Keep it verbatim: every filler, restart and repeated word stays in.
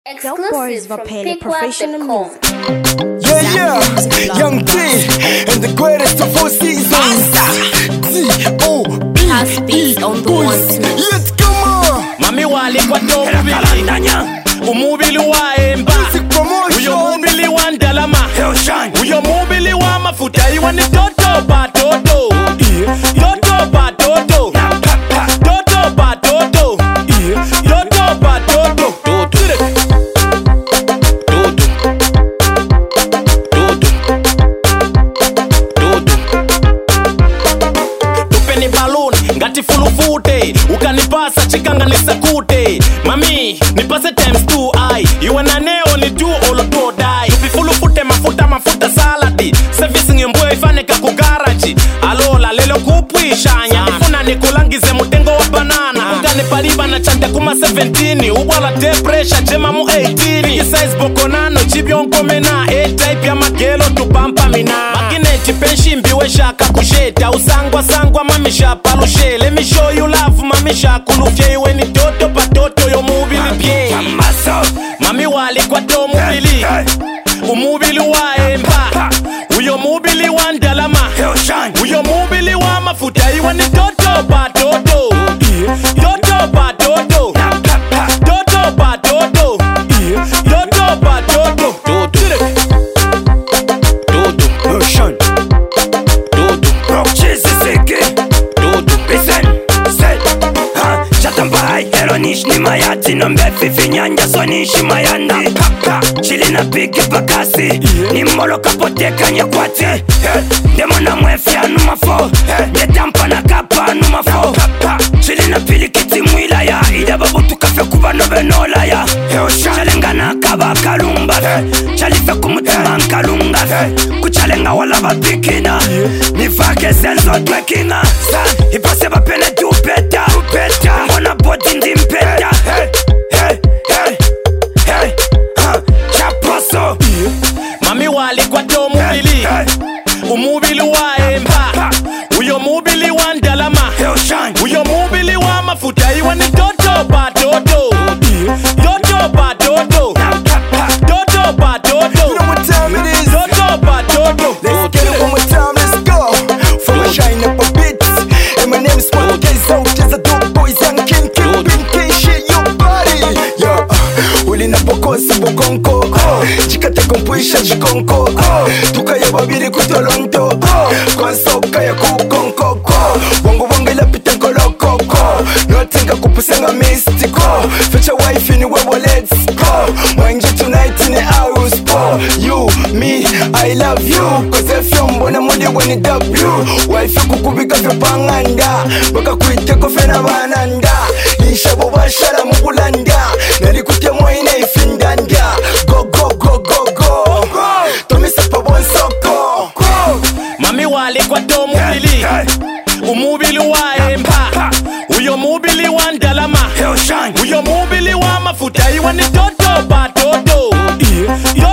Exclusive from professional music. Yeah, yeah, Young T and the greatest of all seasons. T O B E on the one two. Let's go, man. Mami wali kwa tobu bilindanya umubili wa emba uyo mubili wa ndalama uyo mubili wa mafuta iwa ni toto pa toto toto pa toto toto pa toto toto pa toto tupeni balloon ngati fulufute ukanipasa chikanga nisakute mami nipase times two ai iwe na neo ni two olo to die tupifulufute mafuta mafuta saladi service ngembwe ifane kakugaraji alola lelo kupwishanya ifuna nikulangize mutengo wa banana ungane pariba na chante kuma seventeen ubwala te pressure jema mu eighteen big size bokonano chibyonkomena A-type ya magelo tupampa mina makineti penshi mbiwe shaka kusheta usangwa sangwa mamisha palushe let me show you love mamisha kulufye iwe ni toto pa toto yo mubili pye mami wali kwa to mubili umubili wa emba uyo mubili wa ndalama uyo mubili wa mafuta iwe ni toto pa toto toto pa toto toto pa toto toto pa toto Ocean Rock cheese seke Listen Say Ha Chatambai Eronish ni mayati Nombe fifi nyanja Sonishi mayandi Chili na piki bakasi Ni molo kapote kanye kwati Demo na mwefi anumafo Netampa na kapa anumafo Chili na pili kiti mwila ya Ida babu tukafe kuba nove nola ya Chalenga na kaba kalumba Chalife kumutima nkalunga Kuchalenga wala babikina Nifake senso twekina Ipase bapene tupeta Mbona boti ndi mpeta Hey, hey, hey Chaposo mami wali kwa to mubili umubili wa emba uyo mubili wa ndalama uyo mubili wa mafuta iwa ni toto pa toto toto pa toto toto pa toto You know what time it is toto pa toto. Let's get it one more time, let's go From a shine up a bit And my name is Smart Guys out As a dope boys young king King Pin King shit your body Yeah Uli na bokosi bokonko Jikate kompuisha jikonko Tukaya babiri kutolonto Konsoka ya kukonko Wango wango ila pita nkoloko Notinga kupusenga mistiko Fecha wife ni webo let's go Mwenji tonight in the house You, me, I love you Cause if you mbona mwende weni W Wife kukubika vyo panganda Baka kuiteko fena bananda Ishabo bashara mugulanda Nari kutia mwaine ifindanda Go, go, go, go, go Tomisa pa bonsoko Mami wali kwa to mubili umubili wa emba uyo mubili wa ndalama uyo mubili wa mafuta iwa ni toto pa toto